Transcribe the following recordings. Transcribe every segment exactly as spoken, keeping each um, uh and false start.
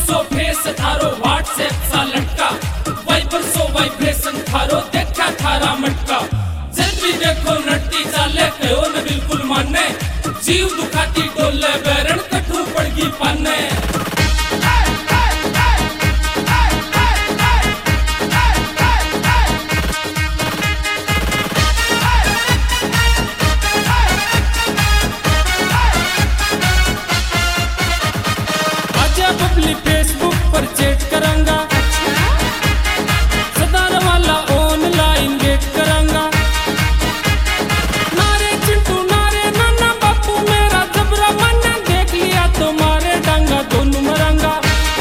सो face थारो WhatsApp सा लटका, वाइबर सो वाइब्रेशन थारो देखा थारा मटका। जब भी देखो नट्टी चाले कहो न बिल्कुल माने, जीव दुखाती डोले बैरण कठू पड़गी पाने। बबली फेसबुक पर चैट करांगा, सदार वाला ऑनलाइन गेट करांगा। नारे चिंटू नारे नाना बापू मेरा जबरा मन्ना, देख लिया तो मारे डांगा दोनों मरांगा।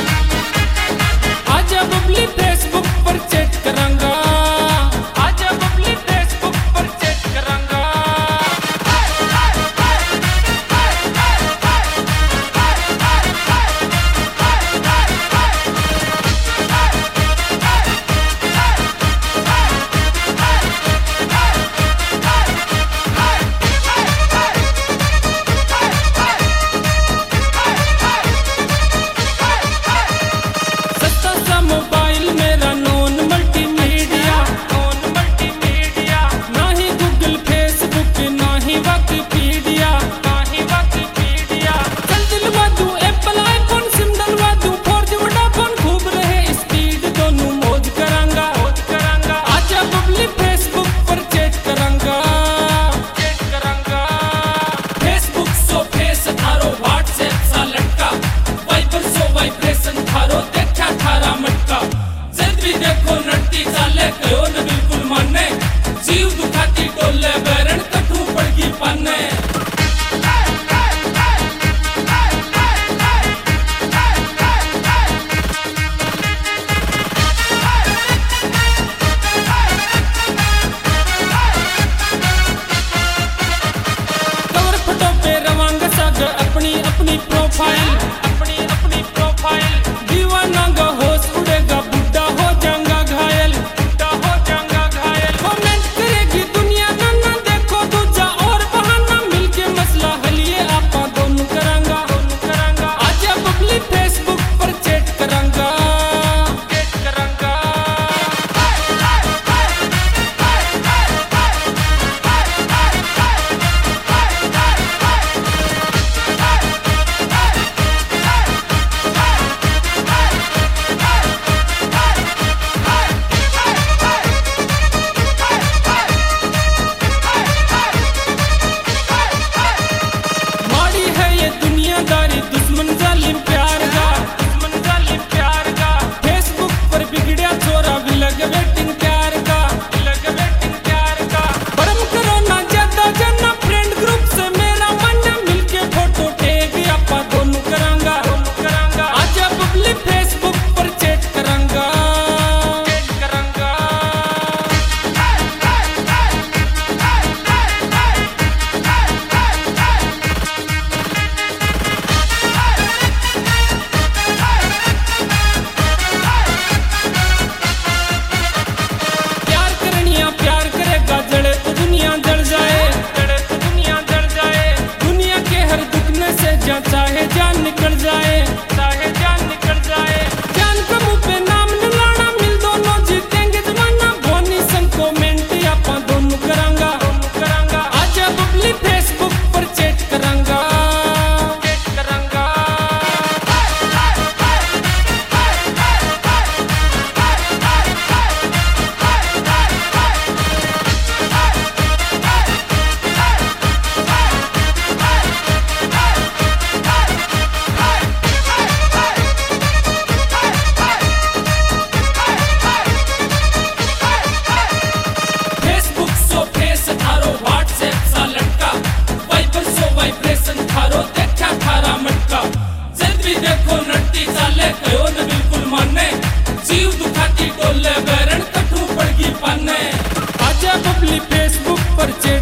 आजा बबली फेसबुक पर चैट करांगा, आजा बबली फेसबुक पर चैट करांगा। मोबाइल मेरा नॉन मल्टीमीडिया, नॉन मल्टीमीडिया, ना ही गूगल फेसबुक ना ही विकिपीडिया, ना ही विकिपीडिया। चल दिलवा दूं एप्पल आईफोन, सिम डलवा दूं फोर जी वोडाफोन, खूब रहे स्पीड दोनों मौज करांगा, मौज करांगा। आजा बबली फेसबुक पर चैट करांगा, चैट करांगा। फेसबुक सो फेस थारो व्हाट्सएप सा लटका, वाइबर सो वाइब्रेशन थारो देखा थारा मटका। जब भी देखो नट्टी चाले कहो न बिल्कुल माने, जीव दुखाती डोले बैरण कठू पड़गी पाने। कवर फोटो पे रवांग साग अपनी अपनी प्रोफाइल, अपनी अपनी प्रोफाइल। दीवाना गा होश उड़ेगा, बुड्ढा हो जाऊंगा घायल, बुड्ढा हो जाऊंगा घायल। कमेंट करेगी दुनिया नाना, देखो दूजा और बहाना, मिलके मसला हल ये आपा दोनों करांगा, दोनों करांगा। आजा बबली फेसबुक पर चैट करांगा, चैट करांगा। माड़ी है ये दुनियादारी, दुश्मन जालिम प्यार का, दुश्मन जालिम प्यार का। फेसबुक पर बिगड़िया छोरा भी लगे वेटिंग प्यार का, लगे वेटिंग प्यार का। बरम करो ना ज्यादा जाना, फ्रेंड ग्रुप से मेरा मानना, मिलके फोटो टैग आपा दोनों करांगा, दोनों करांगा। आजा बबली फेसबुक पर चैट करांगा, चैट करांगा। प्यार करनिया प्यार करेगा, जड़े तो दुनिया जल जाए, जड़े तो दुनिया जल जाए। दुनिया के हर दुखने से जा चाहे जान निकल जाए, चाहे जान निकल जाए। जान का मुंह पे नाम न लाना, मिल दोनों जीतेंगे जमाना। बोनी संग कमेंट आपा दोनों करांगा, दोनों करांगा। आजा बबली फेसबुक पर चैट करांगा, चैट करांगा। फेसबुक सो फेस थारो व्हाट्सएप सा लटका, वाइबर सो वाइब्रेशन थारो देखा थारा मटका। जब भी देखो नट्टी चाले कहो न बिल्कुल माने, जीव दुखाती डोले बैरण कठू पड़गी पाने। आजा बबली फेसबुक पर चैट